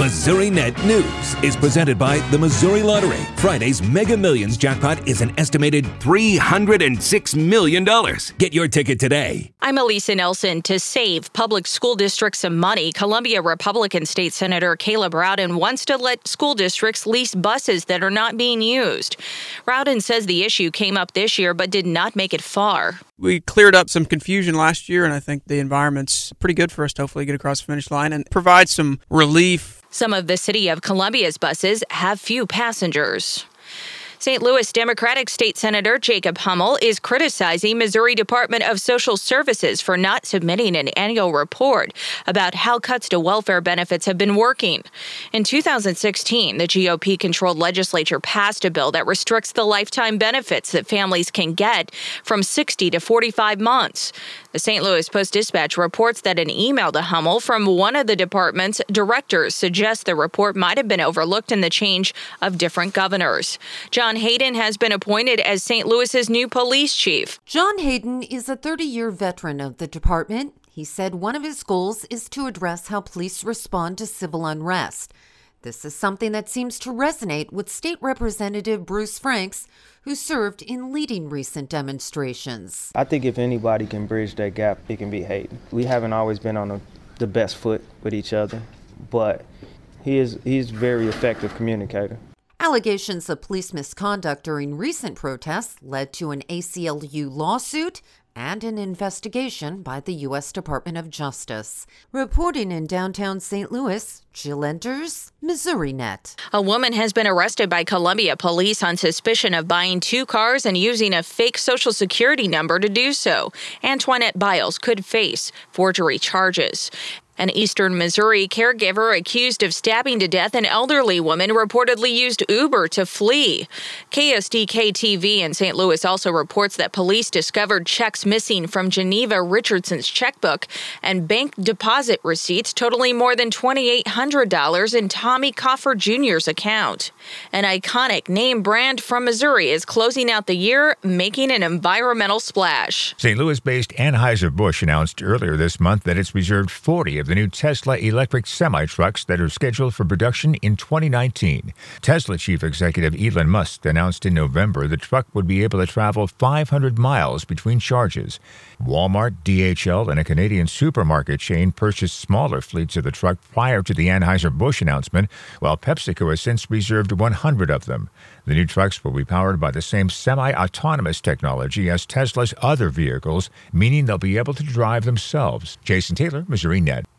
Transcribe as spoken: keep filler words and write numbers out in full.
Missouri Net News is presented by the Missouri Lottery. Friday's Mega Millions jackpot is an estimated three hundred six million dollars. Get your ticket today. I'm Elisa Nelson. To save public school districts some money, Columbia Republican State Senator Caleb Rowden wants to let school districts lease buses that are not being used. Rowden says the issue came up this year but did not make it far. We cleared up some confusion last year, and I think the environment's pretty good for us to hopefully get across the finish line and provide some relief. Some of the City of Columbia's buses have few passengers. Saint Louis Democratic State Senator Jacob Hummel is criticizing Missouri Department of Social Services for not submitting an annual report about how cuts to welfare benefits have been working. In two thousand sixteen, the G O P-controlled legislature passed a bill that restricts the lifetime benefits that families can get from sixty to forty-five months. The Saint Louis Post-Dispatch reports that an email to Hummel from one of the department's directors suggests the report might have been overlooked in the change of different governors. John Hayden has been appointed as Saint Louis's new police chief. John Hayden is a thirty-year veteran of the department. He said one of his goals is to address how police respond to civil unrest. This is something that seems to resonate with State Representative Bruce Franks, who served in leading recent demonstrations. I think if anybody can bridge that gap, it can be Hayden. We haven't always been on a, the best foot with each other, but he is he's a very effective communicator. Allegations of police misconduct during recent protests led to an A C L U lawsuit and an investigation by the U S Department of Justice. Reporting in downtown Saint Louis, Jill Enters, Missouri Net. A woman has been arrested by Columbia police on suspicion of buying two cars and using a fake Social Security number to do so. Antoinette Biles could face forgery charges. An eastern Missouri caregiver accused of stabbing to death an elderly woman reportedly used Uber to flee. K S D K T V in Saint Louis also reports that police discovered checks missing from Geneva Richardson's checkbook and bank deposit receipts totaling more than two thousand eight hundred dollars in Tommy Coffer Junior's account. An iconic name brand from Missouri is closing out the year, making an environmental splash. Saint Louis-based Anheuser-Busch announced earlier this month that it's reserved forty of the new Tesla electric semi-trucks that are scheduled for production in twenty nineteen. Tesla chief executive Elon Musk announced in November the truck would be able to travel five hundred miles between charges. Walmart, D H L, and a Canadian supermarket chain purchased smaller fleets of the truck prior to the Anheuser-Busch announcement, while PepsiCo has since reserved one hundred of them. The new trucks will be powered by the same semi-autonomous technology as Tesla's other vehicles, meaning they'll be able to drive themselves. Jason Taylor, Missouri Net.